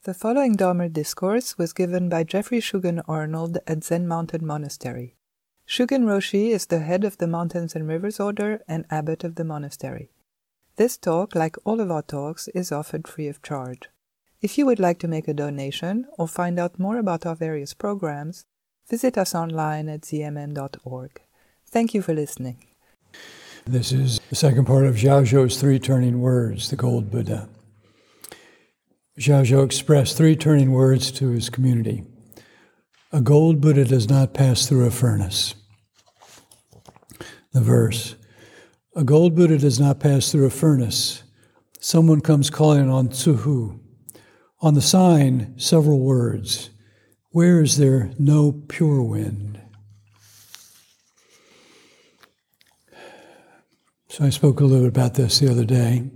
The following Dharma discourse was given by Jeffrey Shugen Arnold at Zen Mountain Monastery. Shugen Roshi is the head of the Mountains and Rivers Order and abbot of the monastery. This talk, like all of our talks, is offered free of charge. If you would like to make a donation or find out more about our various programs, visit us online at zmn.org. Thank you for listening. This is the second part of Xiaozhou's three turning words, the Gold Buddha. Xiaozhou expressed three turning words to his community. A gold Buddha does not pass through a furnace. The verse, a gold Buddha does not pass through a furnace. Someone comes calling on Tsuhu. On the sign, several words. Where is there no pure wind? So I spoke a little bit about this the other day.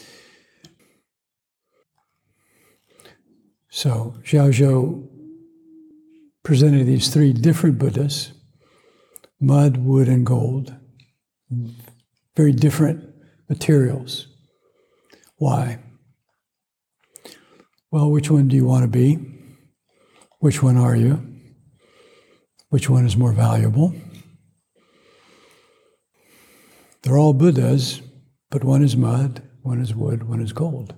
So Xiaozhou presented these three different Buddhas, mud, wood, and gold, very different materials. Why? Well, which one do you want to be? Which one are you? Which one is more valuable? They're all Buddhas, but one is mud, one is wood, one is gold.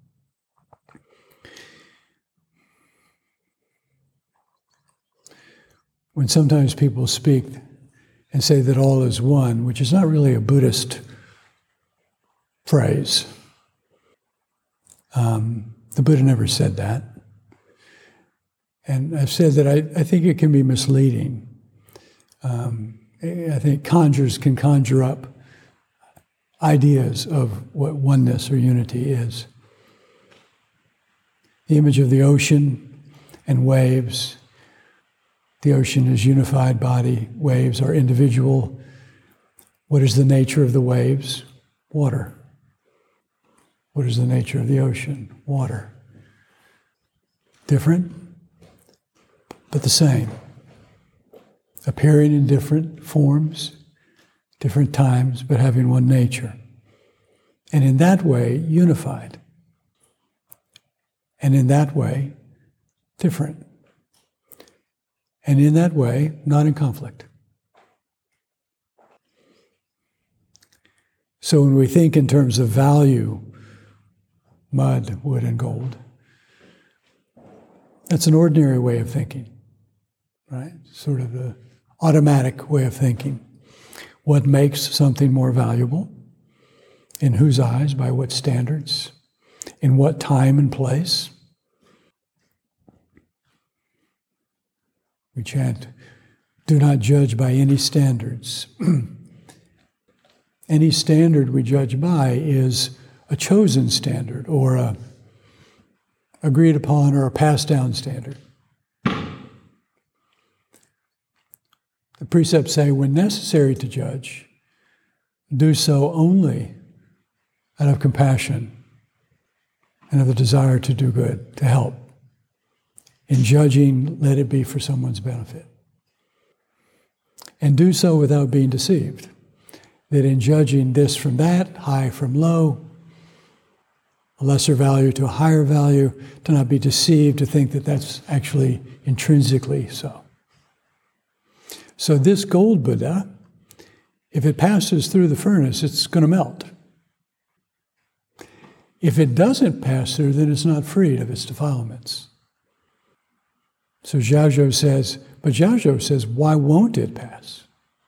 When sometimes people speak and say that all is one, which is not really a Buddhist phrase, the Buddha never said that. And I've said that I think it can be misleading. I think conjurers can conjure up ideas of what oneness or unity is. The image of the ocean and waves. The ocean is unified body, waves are individual. What is the nature of the waves? Water. What is the nature of the ocean? Water. Different, but the same. Appearing in different forms, different times, but having one nature. And in that way, unified. And in that way, different. And in that way, not in conflict. So when we think in terms of value, mud, wood, and gold, that's an ordinary way of thinking, right? Sort of the automatic way of thinking. What makes something more valuable? In whose eyes? By what standards? In what time and place? We chant, do not judge by any standards. Any standard we judge by is a chosen standard or a agreed upon or a passed down standard. The precepts say, when necessary to judge, do so only out of compassion and of the desire to do good, to help. In judging, let it be for someone's benefit. And do so without being deceived. That in judging this from that, high from low, a lesser value to a higher value, to not be deceived, to think that that's actually intrinsically so. So this gold Buddha, if it passes through the furnace, it's going to melt. If it doesn't pass through, then it's not freed of its defilements. So Xiaozhou says, why won't it pass?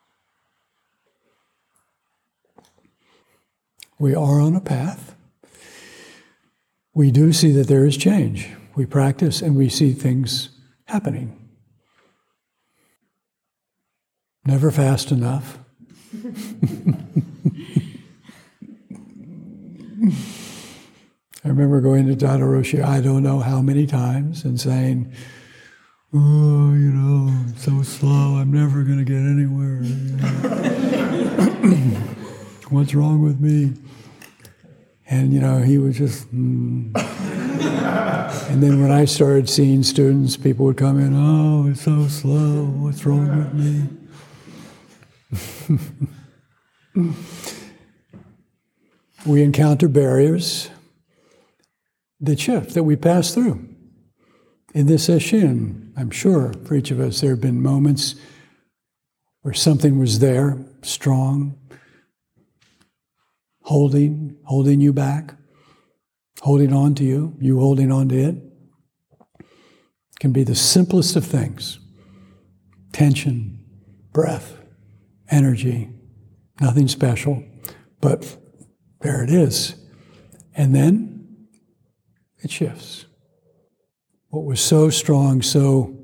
We are on a path. We do see that there is change. We practice and we see things happening. Never fast enough. I remember going to Dada Roshi, I don't know how many times, and saying, it's so slow, I'm never going to get anywhere. What's wrong with me? And, he was just, And then when I started seeing students, people would come in, oh, it's so slow, what's wrong with me? We encounter barriers that shift, that we pass through. in this session, I'm sure for each of us, there have been moments where something was there, strong, holding you back, holding on to you, you holding on to it. It can be the simplest of things. Tension, breath, energy, nothing special, but there it is. And then it shifts. What was so strong, so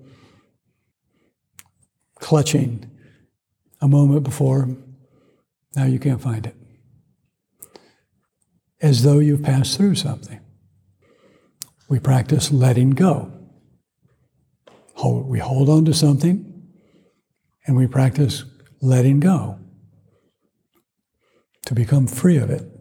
clutching a moment before, now you can't find it. As though you've passed through something. We practice letting go. We hold on to something, and we practice letting go to become free of it.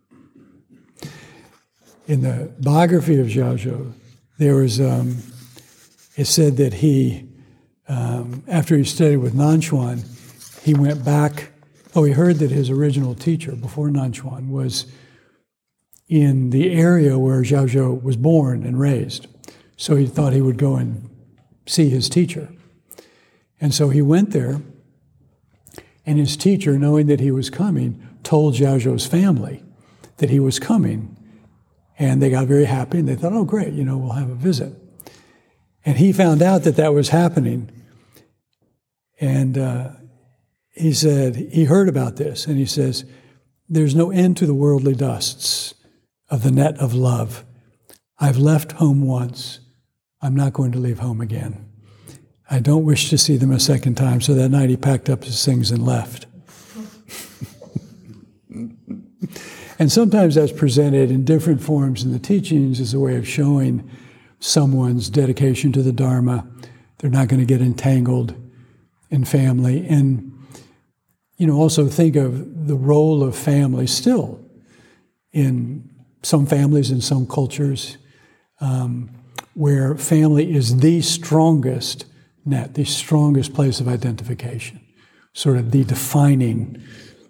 In the biography of Xiaozhou, there was, it said that he, after he studied with Nanchuan, he went back, he heard that his original teacher before Nanchuan was in the area where Xiaozhou was born and raised. So he thought he would go and see his teacher. And so he went there, and his teacher, knowing that he was coming, told Xiaozhou's family that he was coming. And they got very happy, and they thought, oh, great, we'll have a visit. And he found out that that was happening. And he said, he heard about this, and he says, there's no end to the worldly dusts of the net of love. I've left home once. I'm not going to leave home again. I don't wish to see them a second time. So that night he packed up his things and left. And sometimes that's presented in different forms in the teachings as a way of showing someone's dedication to the Dharma. They're not going to get entangled in family. And, also think of the role of family still in some families, in some cultures, where family is the strongest net, the strongest place of identification, sort of the defining,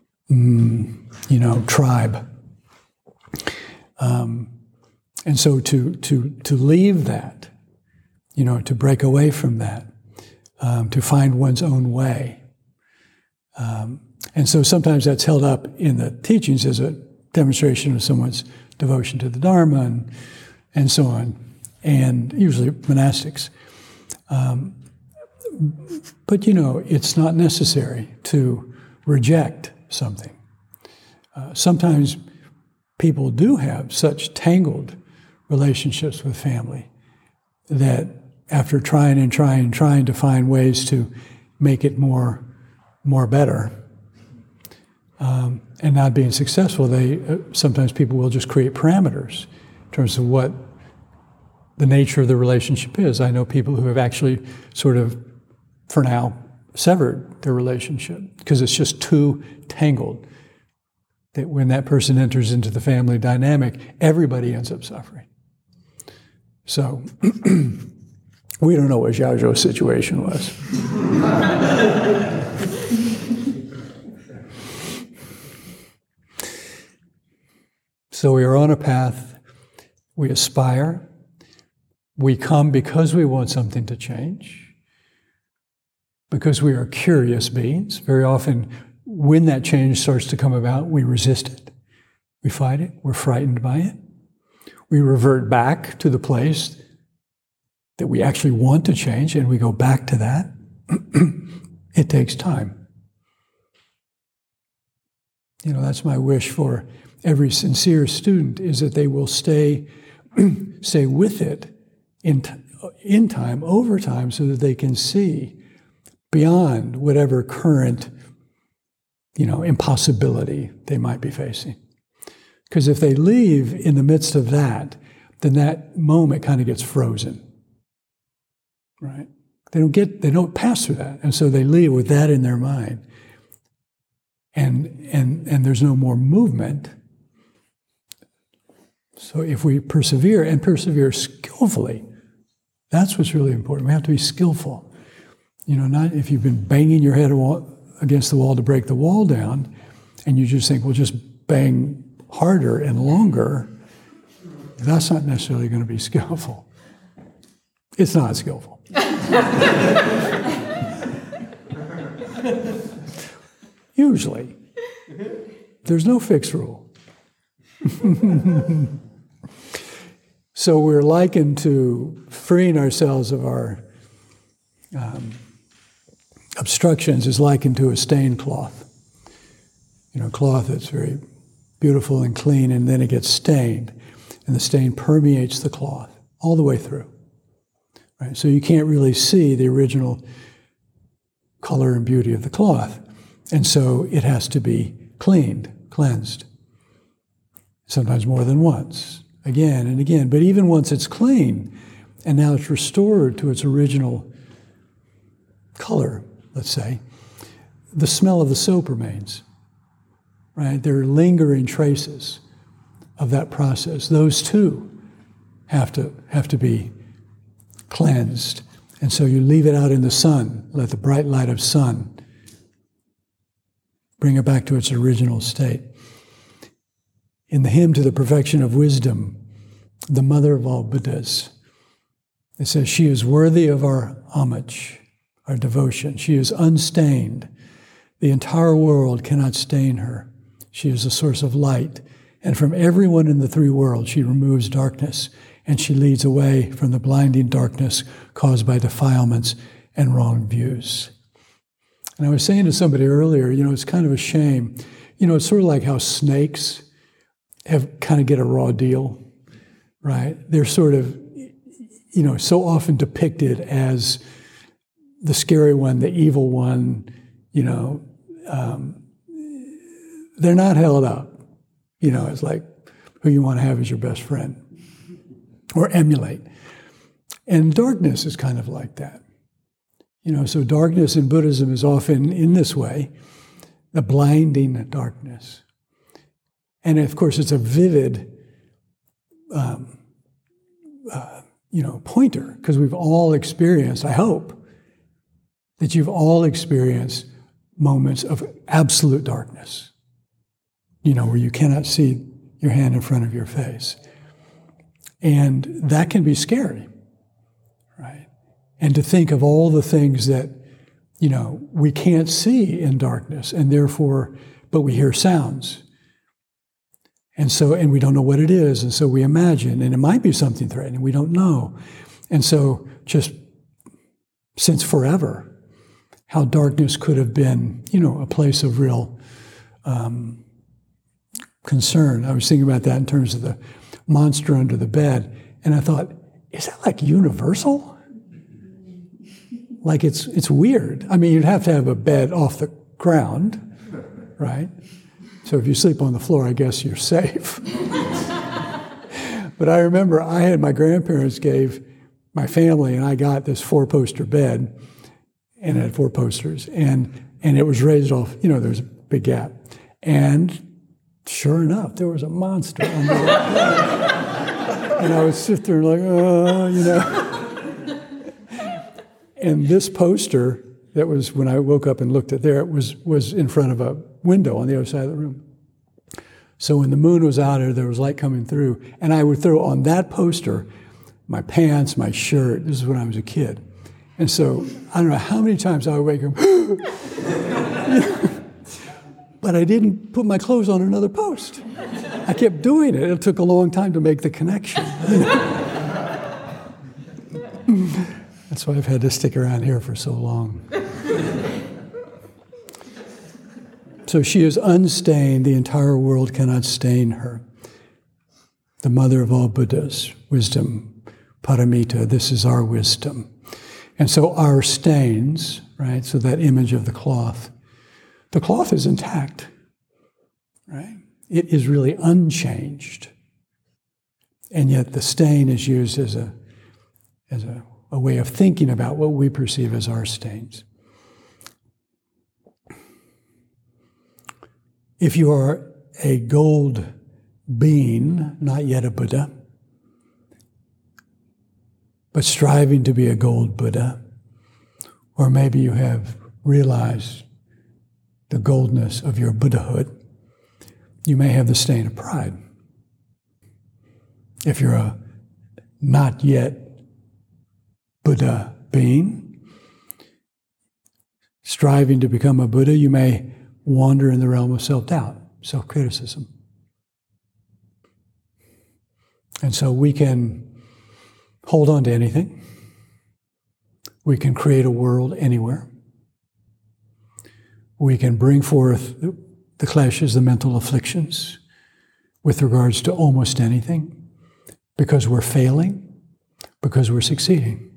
tribe. And so to leave that, to break away from that, to find one's own way. And so sometimes that's held up in the teachings as a demonstration of someone's devotion to the Dharma and so on, and usually monastics. But it's not necessary to reject something. Sometimes people do have such tangled relationships with family that after trying to find ways to make it more better, and not being successful, sometimes people will just create parameters in terms of what the nature of the relationship is. I know people who have actually sort of, for now, severed their relationship because it's just too tangled. That when that person enters into the family dynamic, everybody ends up suffering. So, we don't know what Xiaozhou's situation was. So we are on a path, we aspire, we come because we want something to change, because we are curious beings. Very often, when that change starts to come about, we resist it. We fight it, we're frightened by it. We revert back to the place that we actually want to change, and we go back to that. It takes time. That's my wish for every sincere student, is that they will stay with it in time, over time, so that they can see beyond whatever current, impossibility they might be facing. Because if they leave in the midst of that, then that moment kind of gets frozen, right? They don't pass through that, and so they leave with that in their mind, and there's no more movement. So if we persevere, and persevere skillfully, that's what's really important. We have to be skillful. Not if you've been banging your head against the wall to break the wall down, and you just think, well, just bang harder and longer, that's not necessarily going to be skillful. It's not skillful. Usually. There's no fixed rule. So we're likened to freeing ourselves of our obstructions is likened to a stained cloth. Cloth that's very beautiful and clean, and then it gets stained, and the stain permeates the cloth all the way through. Right? So you can't really see the original color and beauty of the cloth, and so it has to be cleansed, sometimes more than once, again and again. But even once it's clean, and now it's restored to its original color, let's say, the smell of the soap remains. Right? There are lingering traces of that process. Those too have to be cleansed. And so you leave it out in the sun, let the bright light of sun bring it back to its original state. In the hymn to the perfection of wisdom, the mother of all Buddhas, it says, she is worthy of our homage, our devotion. She is unstained. The entire world cannot stain her. She is a source of light, and from everyone in the three worlds she removes darkness, and she leads away from the blinding darkness caused by defilements and wrong views. And I was saying to somebody earlier, it's kind of a shame. It's sort of like how snakes kind of get a raw deal, right? They're sort of, so often depicted as the scary one, the evil one, they're not held up. It's like who you want to have as your best friend or emulate. And darkness is kind of like that. So darkness in Buddhism is often in this way, the blinding darkness. And of course, it's a vivid, pointer, because we've all experienced, I hope, that you've all experienced moments of absolute darkness. Where you cannot see your hand in front of your face. And that can be scary, right? And to think of all the things that, we can't see in darkness, and therefore, but we hear sounds. And we don't know what it is, and so we imagine, and it might be something threatening, we don't know. And so just since forever, how darkness could have been, a place of real concern. I was thinking about that in terms of the monster under the bed, and I thought, is that like universal? Like it's weird. I mean, you'd have to have a bed off the ground, right? So if you sleep on the floor, I guess you're safe. But I remember my grandparents gave my family, and I got this 4-poster bed, and it had 4 posters, and it was raised off, there was a big gap. And sure enough, there was a monster on the bed. And I would sit there like, And this poster, that was when I woke up and looked at there, it was in front of a window on the other side of the room. So when the moon was out there was light coming through, and I would throw on that poster my pants, my shirt. This is when I was a kid. And so I don't know how many times I would wake up, but I didn't put my clothes on another post. I kept doing it. It took a long time to make the connection. That's why I've had to stick around here for so long. So she is unstained. The entire world cannot stain her. The mother of all Buddhas, wisdom, paramita, this is our wisdom. And so our stains, right, so that image of the cloth is intact, right? It is really unchanged. And yet the stain is used as a way of thinking about what we perceive as our stains. If you are a gold being, not yet a Buddha, but striving to be a gold Buddha, or maybe you have realized the goldness of your Buddhahood, you may have the stain of pride. If you're a not yet Buddha being, striving to become a Buddha, you may wander in the realm of self-doubt, self-criticism. And so we can hold on to anything. We can create a world anywhere. We can bring forth the clashes, the mental afflictions with regards to almost anything because we're failing, because we're succeeding.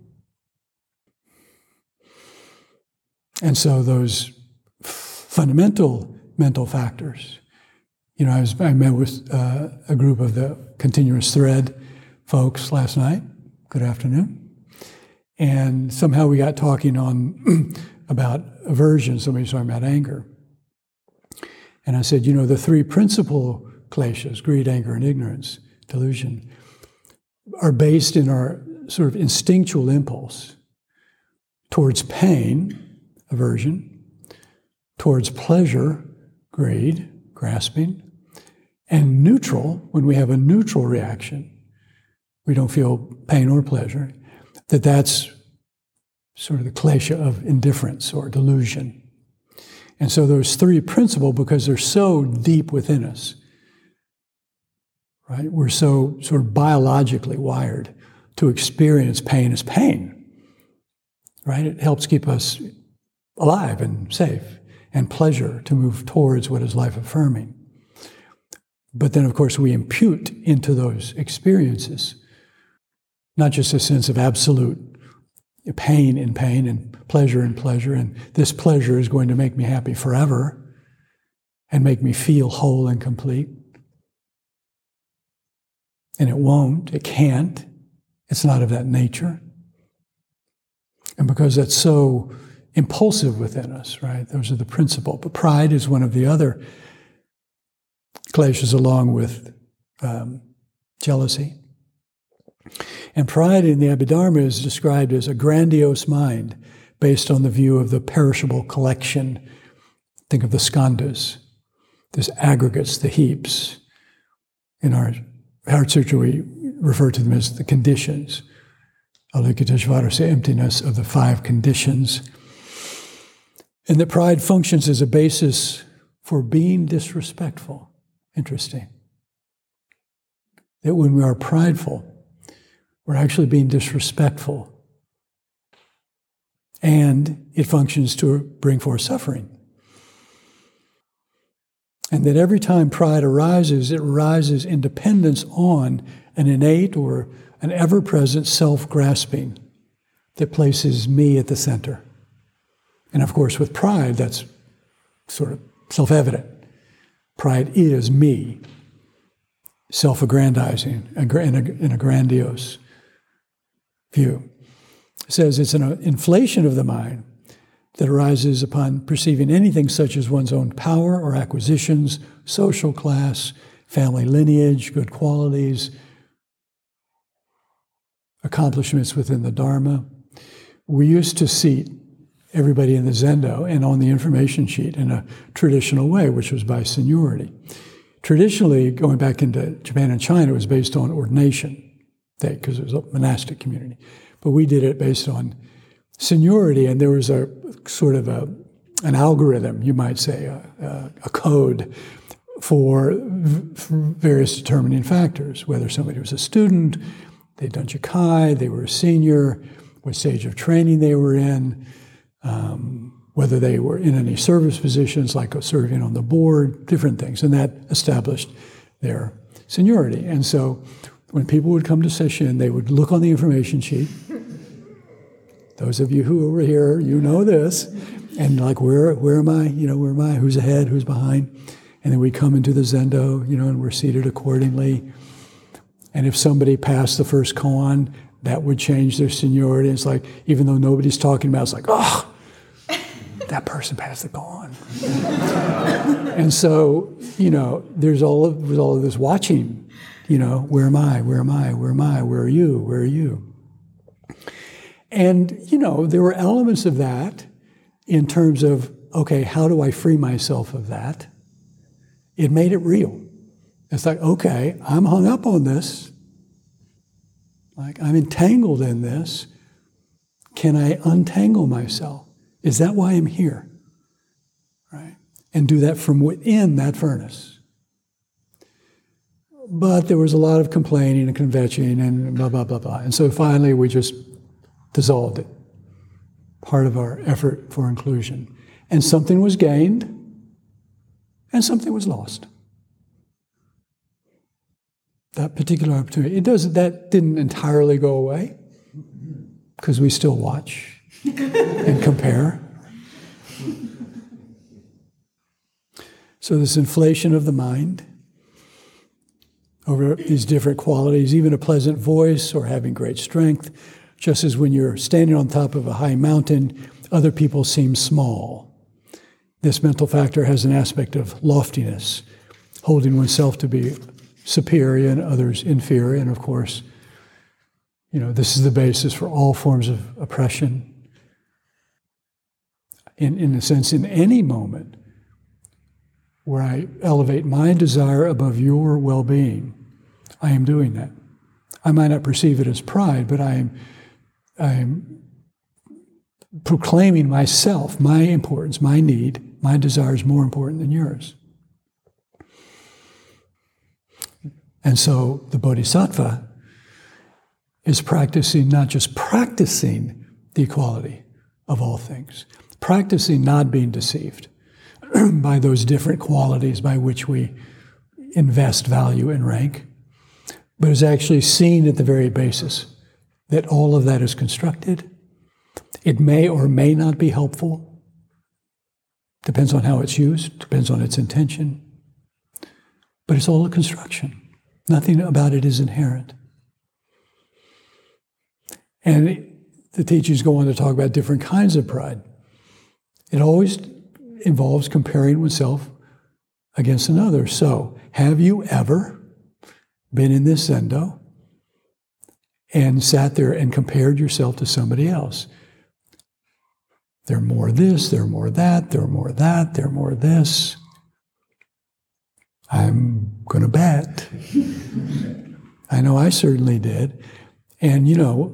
And so those fundamental mental factors, I met with a group of the Continuous Thread folks last night. Good afternoon. And somehow we got talking on about aversion. Somebody was talking about anger. And I said, the three principal kleshas, greed, anger, and ignorance, delusion, are based in our sort of instinctual impulse towards pain, aversion, towards pleasure, greed, grasping, and neutral, when we have a neutral reaction, we don't feel pain or pleasure, that's sort of the klesha of indifference or delusion. And so those three principles, because they're so deep within us, right? We're so sort of biologically wired to experience pain as pain, right? It helps keep us alive and safe, and pleasure to move towards what is life-affirming. But then, of course, we impute into those experiences not just a sense of absolute pain in pain and pleasure in pleasure, and this pleasure is going to make me happy forever and make me feel whole and complete. And it won't, it can't, it's not of that nature. And because that's so impulsive within us, right? Those are the principle. But pride is one of the other kleshas along with jealousy. And pride in the Abhidharma is described as a grandiose mind based on the view of the perishable collection. Think of the skandhas, these aggregates, the heaps. In our Heart Sutra, we refer to them as the conditions. Avalokiteshvara, emptiness of the five conditions. And that pride functions as a basis for being disrespectful. Interesting. That when we are prideful, we're actually being disrespectful. And it functions to bring forth suffering. And that every time pride arises, it arises in dependence on an innate or an ever-present self-grasping that places me at the center. And of course, with pride, that's sort of self-evident. Pride is me, self-aggrandizing in a grandiose view. It says it's an inflation of the mind that arises upon perceiving anything such as one's own power or acquisitions, social class, family lineage, good qualities, accomplishments within the Dharma. We used to seat everybody in the zendo and on the information sheet in a traditional way, which was by seniority. Traditionally, going back into Japan and China, it was based on ordination, because it was a monastic community. But we did it based on seniority, and there was a sort of an algorithm, you might say, a code for various determining factors, whether somebody was a student, they'd done Jukai, they were a senior, what stage of training they were in, whether they were in any service positions, like serving on the board, different things. And that established their seniority. And so when people would come to session, they would look on the information sheet. Those of you who are here, you know this. And like, where am I? Where am I? Who's ahead? Who's behind? And then we come into the zendo, and we're seated accordingly. And if somebody passed the first koan, that would change their seniority. It's like, even though nobody's talking about it, it's like, oh, that person passed the koan. And so, there's all of this watching, where am I? Where am I? Where am I? Where are you? Where are you? And, there were elements of that in terms of, okay, how do I free myself of that? It made it real. It's like, okay, I'm hung up on this. Like, I'm entangled in this. can I untangle myself? Is that why I'm here? Right? And do that from within that furnace. But there was a lot of complaining and kvetching and blah, blah, blah, blah. And so finally we just dissolved it. Part of our effort for inclusion. And something was gained and something was lost. That particular opportunity. That didn't entirely go away because we still watch and compare. So this inflation of the mind over these different qualities, even a pleasant voice or having great strength, just as when you're standing on top of a high mountain, other people seem small. This mental factor has an aspect of loftiness, holding oneself to be superior and others inferior. And of course, this is the basis for all forms of oppression. In a sense, in any moment where I elevate my desire above your well-being, I am doing that. I might not perceive it as pride, but I am proclaiming myself, my importance, my need, my desire is more important than yours. And so the Bodhisattva is practicing, not just practicing the equality of all things, practicing not being deceived by those different qualities by which we invest value and rank, but is actually seeing at the very basis that all of that is constructed. It may or may not be helpful. Depends on how it's used, depends on its intention. But it's all a construction. Nothing about it is inherent. And the teachings go on to talk about different kinds of pride. It always involves comparing oneself against another. So, have you ever been in this zendo and sat there and compared yourself to somebody else? They're more this, they're more that, they're more that, they're more this. I'm going to bet. I know I certainly did. And,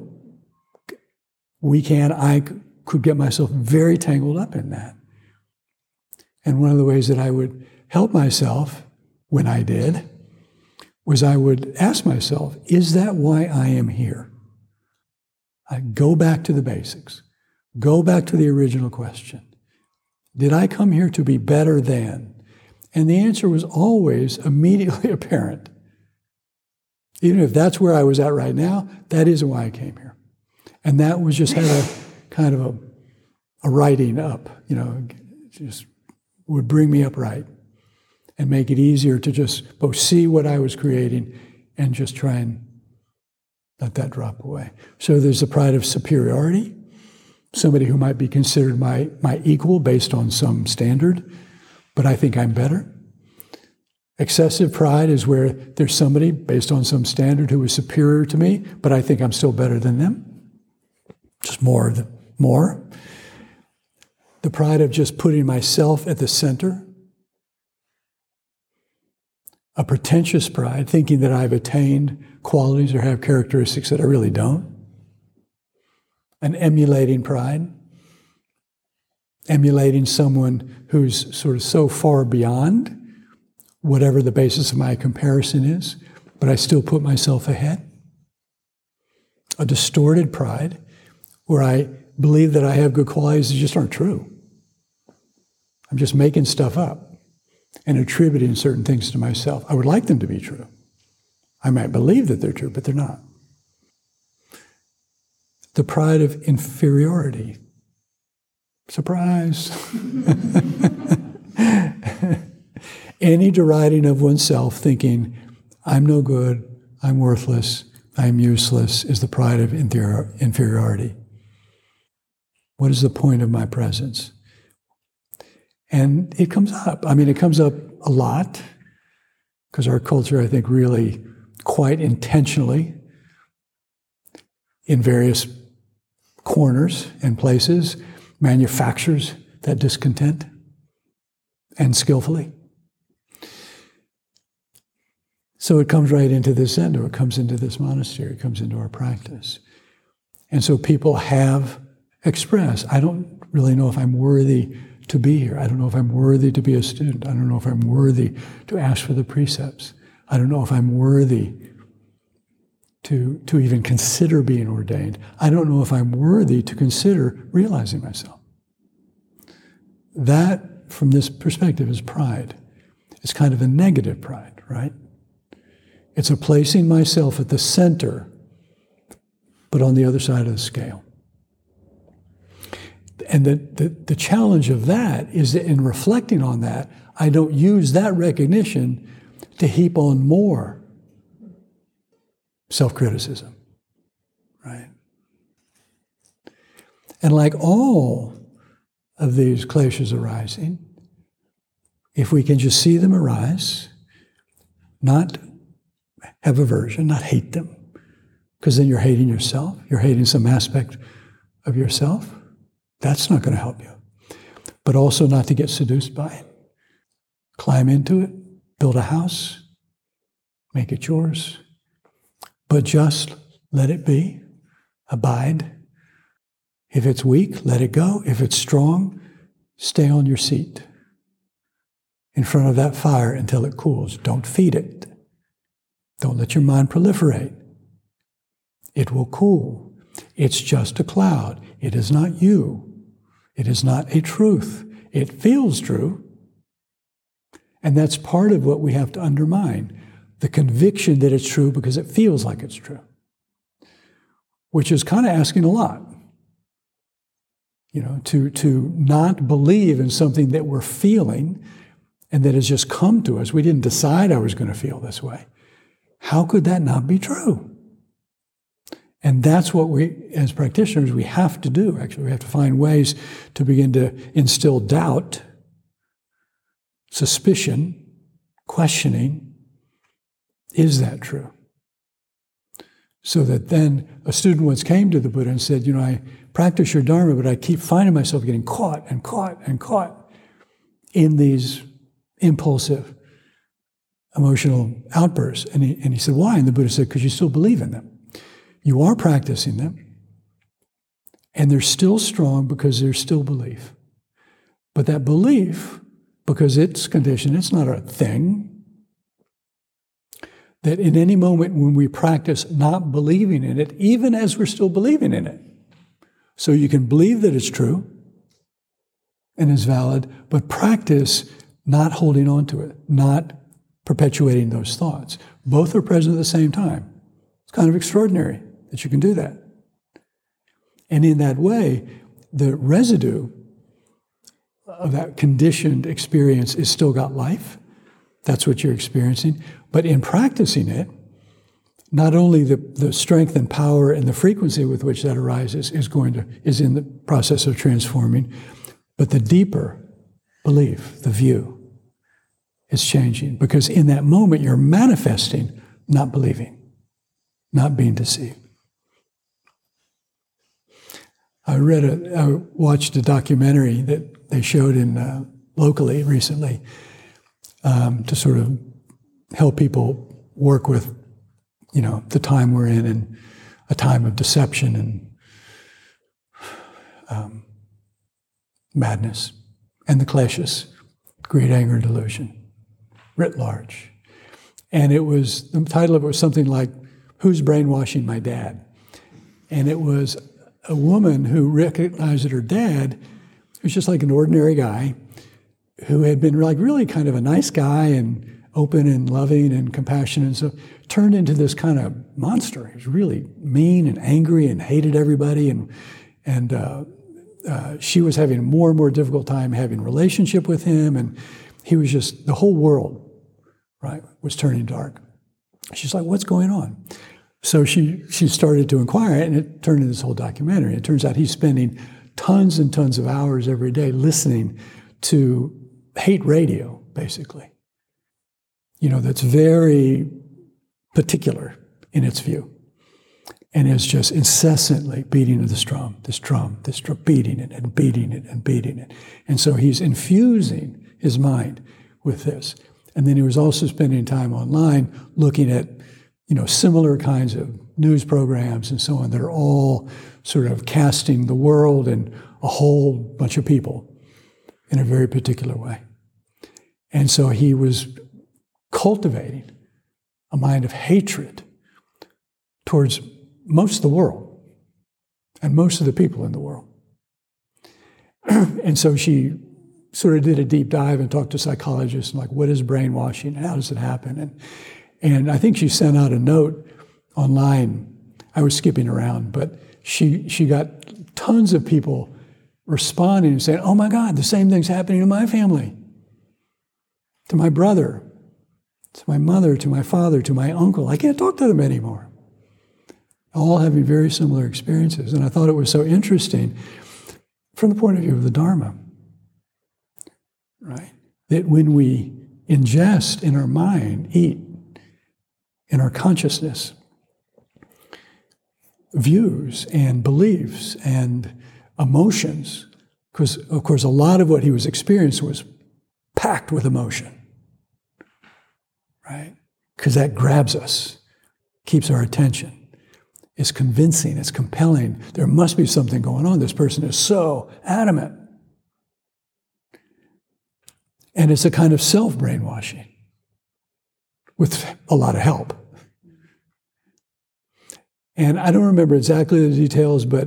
I could get myself very tangled up in that. And one of the ways that I would help myself when I did was I would ask myself, is that why I am here? I go back to the basics. Go back to the original question. Did I come here to be better than? And the answer was always immediately apparent. Even if that's where I was at right now, that isn't why I came here. And that was just had a kind of a writing up, just would bring me up right and make it easier to just both see what I was creating and just try and let that drop away. So there's the pride of superiority, somebody who might be considered my equal based on some standard, but I think I'm better. Excessive pride is where there's somebody based on some standard who is superior to me, but I think I'm still better than them. Just more. The pride of just putting myself at the center. A pretentious pride, thinking that I've attained qualities or have characteristics that I really don't. An emulating pride. Emulating someone who's sort of so far beyond whatever the basis of my comparison is, but I still put myself ahead. A distorted pride, where I believe that I have good qualities that just aren't true. I'm just making stuff up and attributing certain things to myself. I would like them to be true. I might believe that they're true, but they're not. The pride of inferiority. Surprise! Any deriding of oneself, thinking, I'm no good, I'm worthless, I'm useless, is the pride of inferiority. What is the point of my presence? And it comes up. It comes up a lot, because our culture, I think, really quite intentionally, in various corners and places, manufactures that discontent, and skillfully. So it comes right into this zendo, it comes into this monastery, it comes into our practice. And so people have express, I don't really know if I'm worthy to be here. I don't know if I'm worthy to be a student. I don't know if I'm worthy to ask for the precepts. I don't know if I'm worthy to even consider being ordained. I don't know if I'm worthy to consider realizing myself. That, from this perspective, is pride. It's kind of a negative pride, right? It's a placing myself at the center, but on the other side of the scale. And the challenge of that is that in reflecting on that, I don't use that recognition to heap on more self-criticism, right? And like all of these kleshas arising, if we can just see them arise, not have aversion, not hate them, because then you're hating yourself, you're hating some aspect of yourself, that's not going to help you. But also not to get seduced by it. Climb into it, build a house, make it yours, but just let it be, abide. If it's weak, let it go. If it's strong, stay on your seat in front of that fire until it cools. Don't feed it. Don't let your mind proliferate. It will cool. It's just a cloud. It is not you. It is not a truth. It feels true. And that's part of what we have to undermine. The conviction that it's true because it feels like it's true. Which is kind of asking a lot. You know, to not believe in something that we're feeling and that has just come to us. We didn't decide I was going to feel this way. How could that not be true? And that's what we, as practitioners, we have to do, actually. We have to find ways to begin to instill doubt, suspicion, questioning. Is that true? So that then a student once came to the Buddha and said, you know, I practice your Dharma, but I keep finding myself getting caught and caught and caught in these impulsive emotional outbursts. And he said, why? And the Buddha said, because you still believe in them. You are practicing them, and they're still strong because there's still belief. But that belief, because it's conditioned, it's not a thing, that in any moment when we practice not believing in it, even as we're still believing in it, so you can believe that it's true and is valid, but practice not holding on to it, not perpetuating those thoughts. Both are present at the same time. It's kind of extraordinary that you can do that. And in that way, the residue of that conditioned experience is still got life. That's what you're experiencing. But in practicing it, not only the strength and power and the frequency with which that arises is in the process of transforming, but the deeper belief, the view, is changing. Because in that moment, you're manifesting, not believing, not being deceived. I watched a documentary that they showed in locally recently to sort of help people work with, you know, the time we're in and a time of deception and madness and the kleshas, greed, anger, and delusion, writ large. And the title of it was something like, Who's Brainwashing My Dad? And it was a woman who recognized that her dad was just like an ordinary guy who had been like really kind of a nice guy and open and loving and compassionate and so turned into this kind of monster. He was really mean and angry and hated everybody and she was having a more and more difficult time having a relationship with him, and he was just, the whole world, right, was turning dark. She's like, what's going on? So she started to inquire, and it turned into this whole documentary. It turns out he's spending tons and tons of hours every day listening to hate radio, basically. You know, that's very particular in its view. And is just incessantly beating this drum, beating it and beating it and beating it. And so he's infusing his mind with this. And then he was also spending time online looking at, you know, similar kinds of news programs and so on that are all sort of casting the world and a whole bunch of people in a very particular way. And so he was cultivating a mind of hatred towards most of the world and most of the people in the world. And so she sort of did a deep dive and talked to psychologists and like, what is brainwashing and how does it happen? And I think she sent out a note online. I was skipping around, but she got tons of people responding and saying, oh my God, the same thing's happening to my family, to my brother, to my mother, to my father, to my uncle. I can't talk to them anymore. All having very similar experiences. And I thought it was so interesting from the point of view of the Dharma, right? That when we ingest in our mind, eat in our consciousness, views and beliefs and emotions, because of course a lot of what he was experiencing was packed with emotion, right? Because that grabs us, keeps our attention. It's convincing, it's compelling. There must be something going on. This person is so adamant. And it's a kind of self-brainwashing with a lot of help. And I don't remember exactly the details, but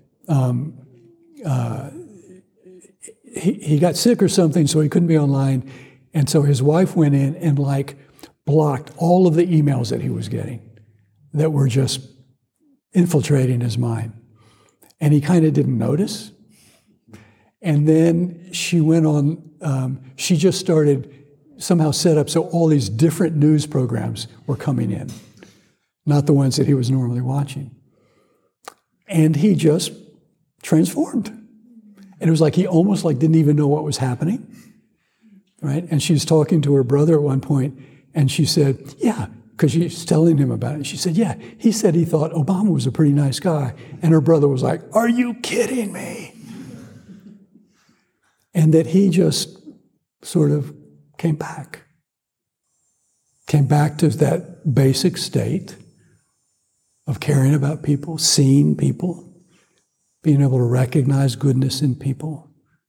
he got sick or something, so he couldn't be online. And so his wife went in and blocked all of the emails that he was getting that were just infiltrating his mind. And he kind of didn't notice. And then she went on, she just started somehow set up so all these different news programs were coming in, not the ones that he was normally watching. And he just transformed. And it was like he almost didn't even know what was happening, right? And she was talking to her brother at one point, and she said, yeah, because she's telling him about it. She said, yeah, he said he thought Obama was a pretty nice guy. And her brother was like, are you kidding me? And that he just sort of came back to that basic state of caring about people, seeing people, being able to recognize goodness in people.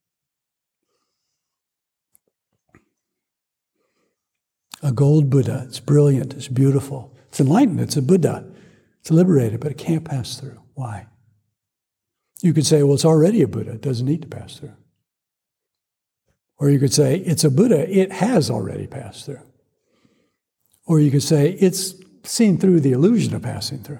A gold Buddha, it's brilliant, it's beautiful, it's enlightened, it's a Buddha, it's liberated, but it can't pass through. Why? You could say, well, it's already a Buddha, it doesn't need to pass through. Or you could say, it's a Buddha, it has already passed through. Or you could say, it's seen through the illusion of passing through.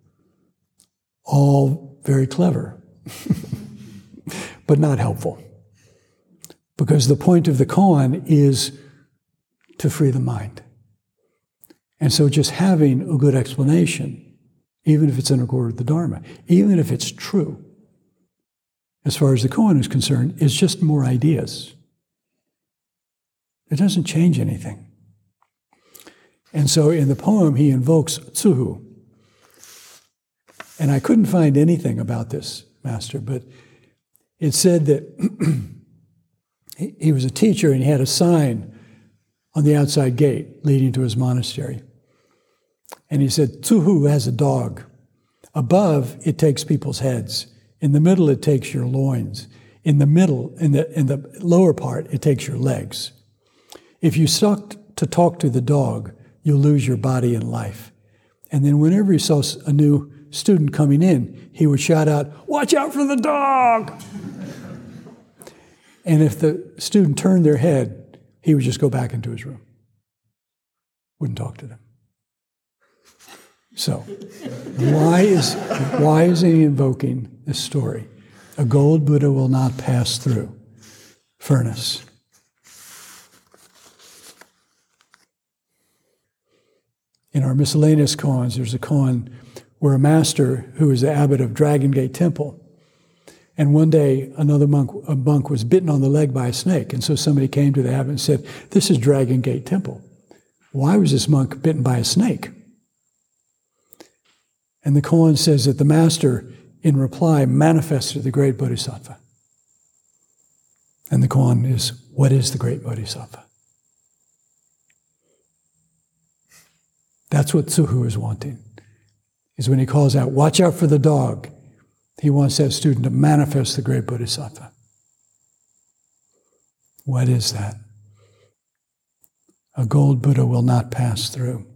All very clever, but not helpful. Because the point of the koan is to free the mind. And so just having a good explanation, even if it's in accord with the Dharma, even if it's true, as far as the koan is concerned, is just more ideas. It doesn't change anything. And so in the poem, he invokes Tsuhu. And I couldn't find anything about this master, but it said that he was a teacher and he had a sign on the outside gate leading to his monastery. And he said, Tsuhu has a dog. Above, it takes people's heads. In the middle, it takes your loins. In the lower part, it takes your legs. If you stuck to talk to the dog, you'll lose your body and life. And then whenever he saw a new student coming in, he would shout out, watch out for the dog! And if the student turned their head, he would just go back into his room. Wouldn't talk to them. So, why is he invoking this story? A gold Buddha will not pass through furnace. In our miscellaneous koans, there's a koan where a master who is the abbot of Dragon Gate Temple, and one day a monk was bitten on the leg by a snake, and so somebody came to the abbot and said, this is Dragon Gate Temple. Why was this monk bitten by a snake? And the koan says that the master, in reply, manifested the great Bodhisattva. And the koan is, what is the great Bodhisattva? That's what Tsuhu is wanting. is when he calls out, watch out for the dog. He wants that student to manifest the great Bodhisattva. What is that? A gold Buddha will not pass through.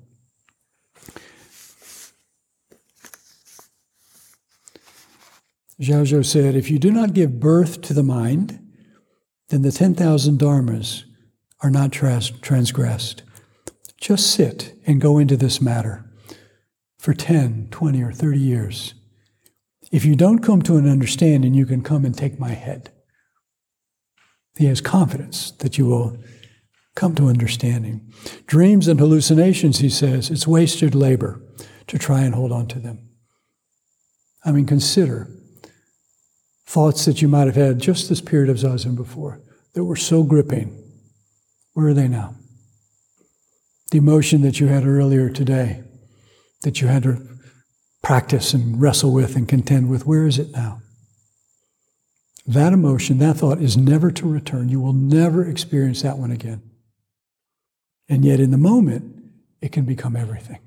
Zhao said, if you do not give birth to the mind, then the 10,000 dharmas are not transgressed. Just sit and go into this matter for 10, 20, or 30 years. If you don't come to an understanding, you can come and take my head. He has confidence that you will come to understanding. Dreams and hallucinations, he says, it's wasted labor to try and hold on to them. I mean, consider thoughts that you might have had just this period of Zazen before that were so gripping. Where are they now? The emotion that you had earlier today, that you had to practice and wrestle with and contend with, where is it now? That emotion, that thought is never to return. You will never experience that one again. And yet in the moment, it can become everything.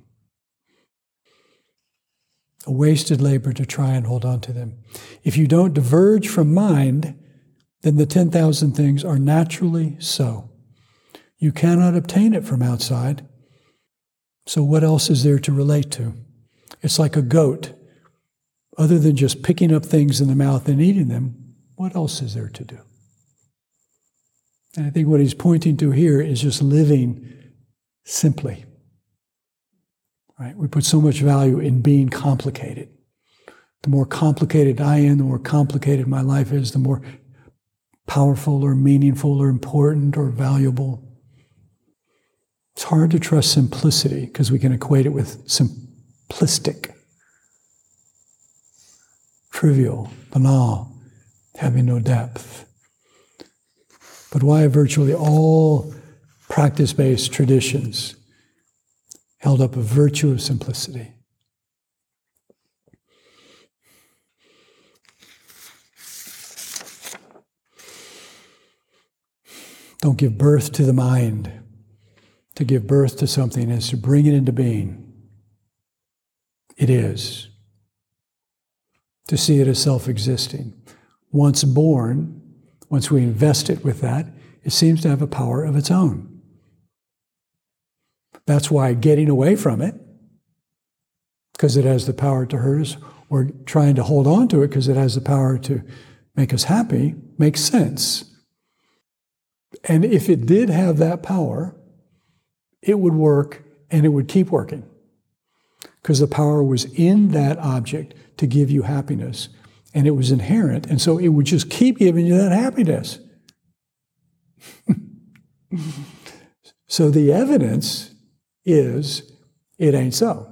A wasted labor to try and hold on to them. If you don't diverge from mind, then the 10,000 things are naturally so. You cannot obtain it from outside. So what else is there to relate to? It's like a goat. Other than just picking up things in the mouth and eating them, what else is there to do? And I think what he's pointing to here is just living simply. Right? We put so much value in being complicated. The more complicated I am, the more complicated my life is, the more powerful or meaningful or important or valuable. It's hard to trust simplicity because we can equate it with simplistic, trivial, banal, having no depth. But why virtually all practice-based traditions held up a virtue of simplicity? Don't give birth to the mind. To give birth to something is to bring it into being. It is. To see it as self-existing. Once born, once we invest it with that, it seems to have a power of its own. That's why getting away from it, because it has the power to hurt us, or trying to hold on to it because it has the power to make us happy, makes sense. And if it did have that power, it would work and it would keep working. Because the power was in that object to give you happiness. And it was inherent, and so it would just keep giving you that happiness. So the evidence is it ain't so.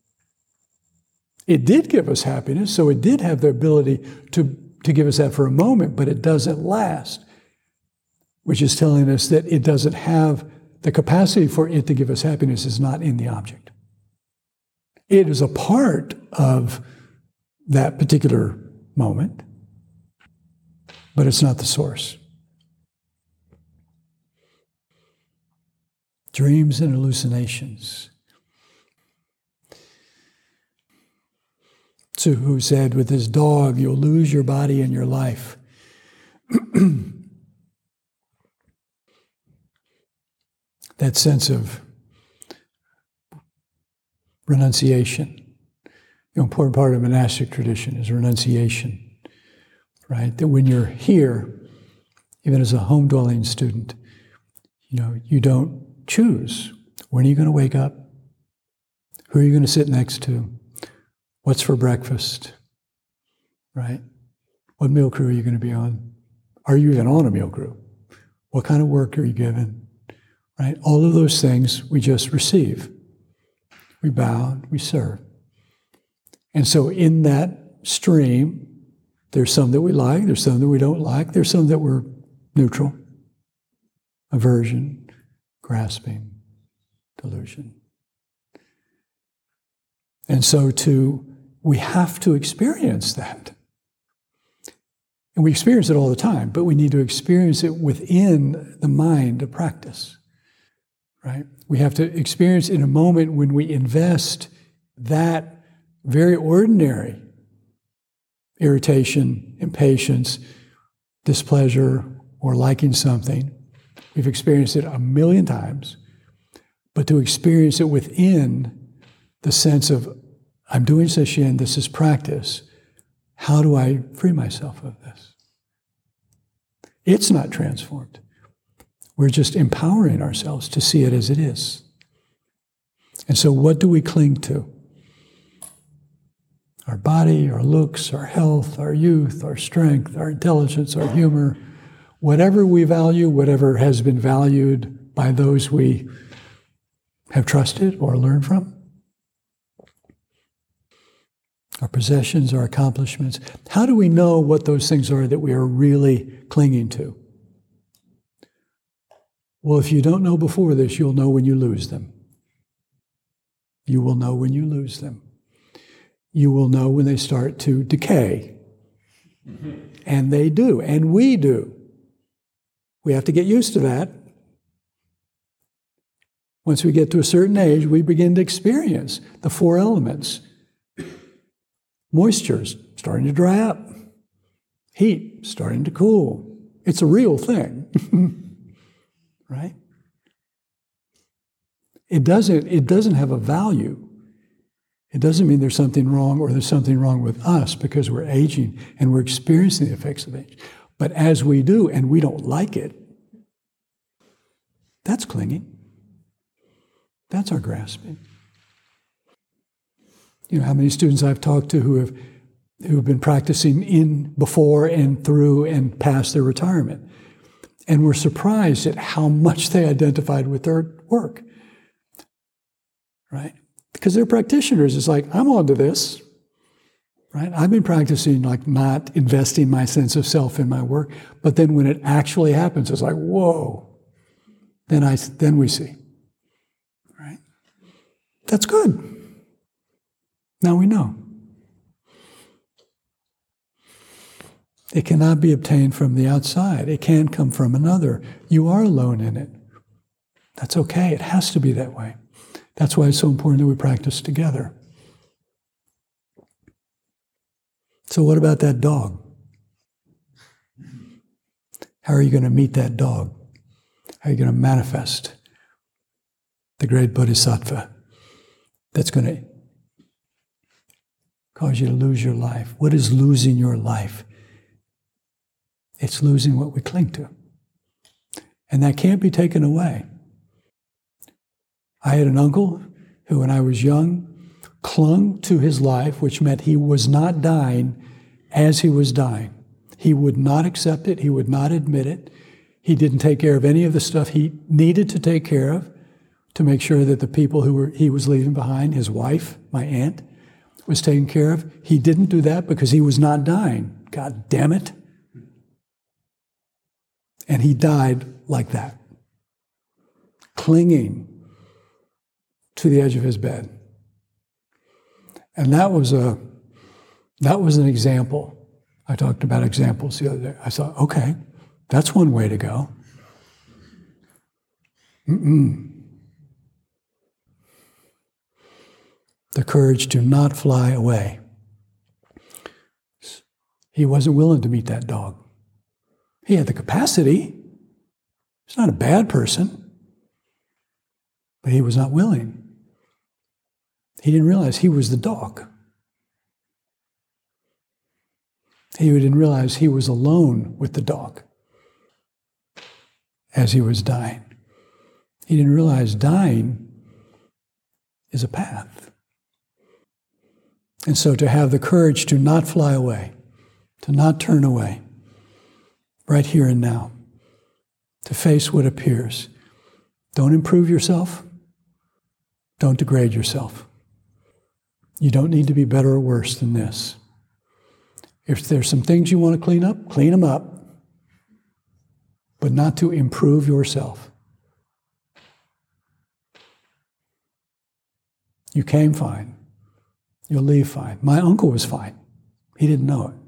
It did give us happiness, so it did have the ability to give us that for a moment, but it doesn't last, which is telling us that it doesn't have the capacity for it to give us happiness is not in the object. It is a part of that particular moment, but it's not the source. Dreams and hallucinations. Tzu Hu said, with his dog, you'll lose your body and your life. That sense of renunciation. The important part of monastic tradition is renunciation, right? That when you're here, even as a home-dwelling student, you don't choose. When are you going to wake up? Who are you going to sit next to? What's for breakfast, right? What meal crew are you going to be on? Are you even on a meal crew? What kind of work are you given, right? All of those things we just receive. We bow, we serve. And so in that stream, there's some that we like, there's some that we don't like, there's some that we're neutral. Aversion, grasping, delusion. And so we have to experience that. And we experience it all the time, but we need to experience it within the mind of practice, right? We have to experience in a moment when we invest that very ordinary irritation, impatience, displeasure, or liking something. We've experienced it 1,000,000 times. But to experience it within the sense of, I'm doing sesshin, this is practice. How do I free myself of this? It's not transformed. We're just empowering ourselves to see it as it is. And so what do we cling to? Our body, our looks, our health, our youth, our strength, our intelligence, our humor, whatever we value, whatever has been valued by those we have trusted or learned from. Our possessions, our accomplishments. How do we know what those things are that we are really clinging to? Well, if you don't know before this, you'll know when you lose them. You will know when you lose them. You will know when they start to decay. And they do, and we do. We have to get used to that. Once we get to a certain age, we begin to experience the 4 elements. Moisture's starting to dry up. Heat starting to cool. It's a real thing. Right? It doesn't have a value. It doesn't mean there's something wrong or there's something wrong with us because we're aging and we're experiencing the effects of age. But as we do and we don't like it, that's clinging. That's our grasping. You know how many students I've talked to who have been practicing in, before, and through, and past their retirement, and were surprised at how much they identified with their work, right? Because they're practitioners. It's like, I'm on to this, right? I've been practicing like not investing my sense of self in my work, but then when it actually happens, it's like, whoa. Then we see, right? That's good. Now we know. It cannot be obtained from the outside. It can come from another. You are alone in it. That's okay. It has to be that way. That's why it's so important that we practice together. So what about that dog? How are you going to meet that dog? How are you going to manifest the great bodhisattva that's going to cause you to lose your life? What is losing your life? It's losing what we cling to. And that can't be taken away. I had an uncle who, when I was young, clung to his life, which meant he was not dying as he was dying. He would not accept it. He would not admit it. He didn't take care of any of the stuff he needed to take care of to make sure that the people he was leaving behind, his wife, my aunt, was taken care of. He didn't do that because he was not dying. God damn it. And he died like that, clinging to the edge of his bed. And that was an example. I talked about examples the other day. I thought, okay, that's one way to go. The courage to not fly away. He wasn't willing to meet that dog. He had the capacity. He's not a bad person. But he was not willing. He didn't realize he was the dog. He didn't realize he was alone with the dog as he was dying. He didn't realize dying is a path. And so to have the courage to not fly away, to not turn away, right here and now, to face what appears. Don't improve yourself. Don't degrade yourself. You don't need to be better or worse than this. If there's some things you want to clean them up, but not to improve yourself. You came fine. You'll leave fine. My uncle was fine. He didn't know it.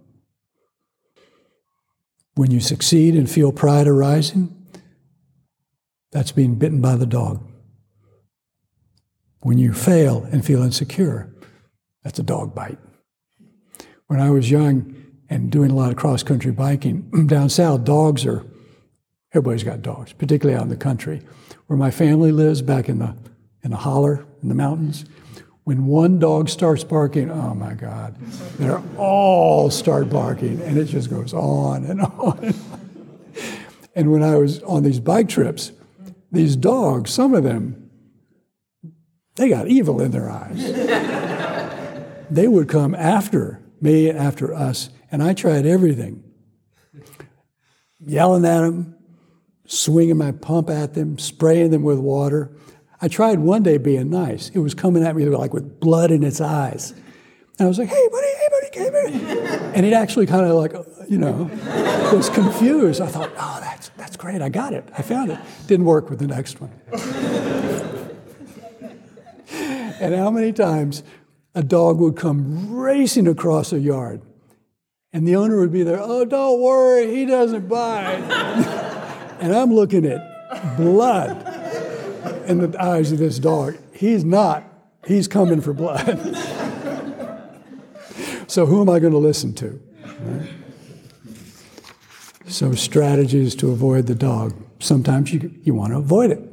When you succeed and feel pride arising, that's being bitten by the dog. When you fail and feel insecure, That's a dog bite. When I was young and doing a lot of cross-country biking, down south, everybody's got dogs, particularly out in the country. Where my family lives, back in the holler, in the mountains, when one dog starts barking, oh my God, they all start barking, and it just goes on and on and on. And when I was on these bike trips, these dogs, some of them, they got evil in their eyes. They would come after me, after us, and I tried everything. Yelling at them, swinging my pump at them, spraying them with water. I tried one day being nice. It was coming at me like with blood in its eyes. And I was like, hey, buddy, hey, buddy. And it actually kind of like, was confused. I thought, oh, that's great. I got it. I found it. Didn't work with the next one. And how many times a dog would come racing across a yard, and the owner would be there, oh, don't worry, he doesn't bite. And I'm looking at blood in the eyes of this dog. He's not. He's coming for blood. So who am I going to listen to? Right? So strategies to avoid the dog. Sometimes you want to avoid it.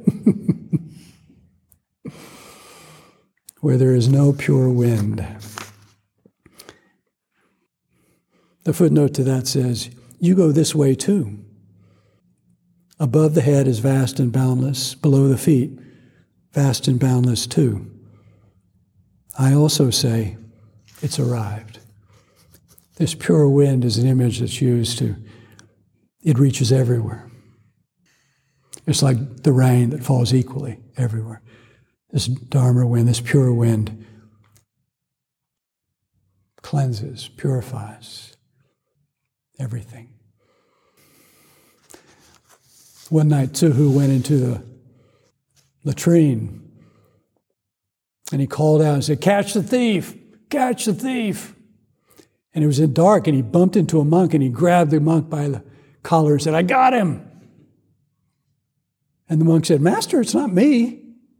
Where there is no pure wind. The footnote to that says, you go this way too. Above the head is vast and boundless, below the feet, vast and boundless too. I also say, it's arrived. This pure wind is an image that's used it reaches everywhere. It's like the rain that falls equally everywhere. This Dharma wind, this pure wind, cleanses, purifies everything. One night, Tsuhu went into the latrine, and he called out and said, catch the thief, catch the thief. And it was in dark, and he bumped into a monk, and he grabbed the monk by the collar and said, I got him. And the monk said, Master, it's not me.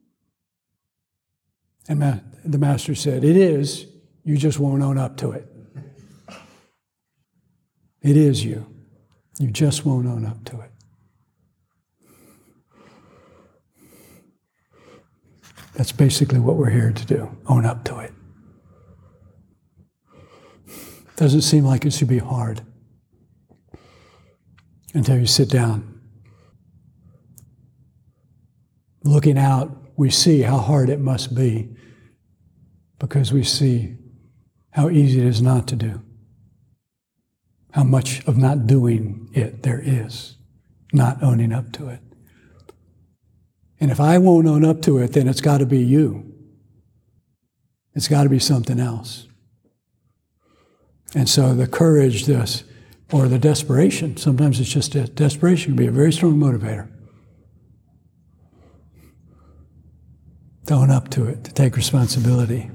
And the master said, it is, you just won't own up to it. It is you. You just won't own up to it. That's basically what we're here to do, own up to it. Doesn't seem like it should be hard until you sit down. Looking out, we see how hard it must be because we see how easy it is not to do. How much of not doing it there is, not owning up to it. And if I won't own up to it, then it's got to be you. It's got to be something else. And so the courage, or the desperation, sometimes it's just desperation can be a very strong motivator. To own up to it, to take responsibility.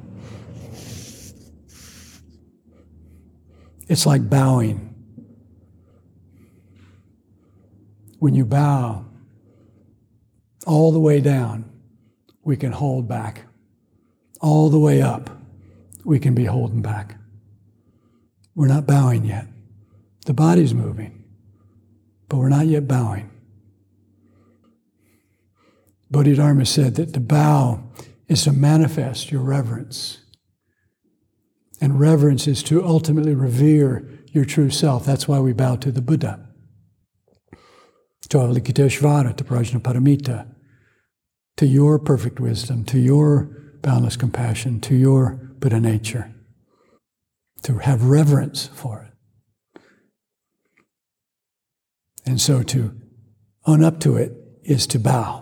It's like bowing. When you bow all the way down, we can hold back. All the way up, we can be holding back. We're not bowing yet. The body's moving, but we're not yet bowing. Bodhidharma said that to bow is to manifest your reverence. And reverence is to ultimately revere your true self. That's why we bow to the Buddha. To Avalokiteshvara, to Prajnaparamita, to your perfect wisdom, to your boundless compassion, to your Buddha nature. To have reverence for it. And so to own up to it is to bow.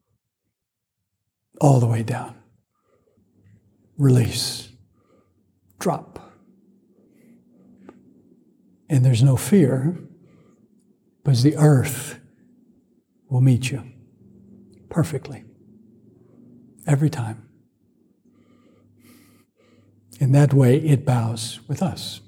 All the way down. Release. Drop. And there's no fear, because the earth will meet you perfectly. Every time. In that way, it bows with us.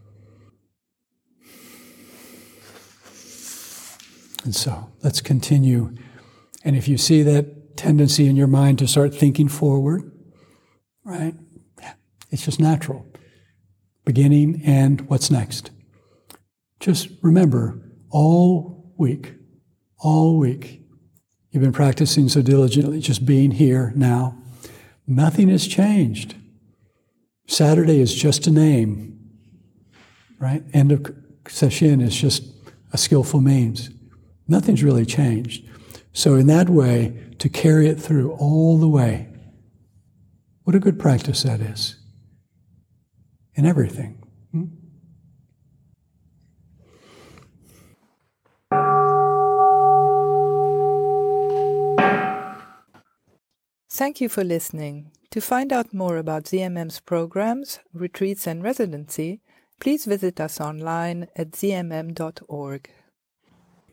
And so, let's continue. And if you see that tendency in your mind to start thinking forward, right? It's just natural. Beginning, end, what's next? Just remember, all week, you've been practicing so diligently, just being here now. Nothing has changed. Saturday is just a name, right? End of session is just a skillful means. Nothing's really changed. So in that way, to carry it through all the way, what a good practice that is. In everything. Thank you for listening. To find out more about ZMM's programs, retreats, and residency, please visit us online at zmm.org.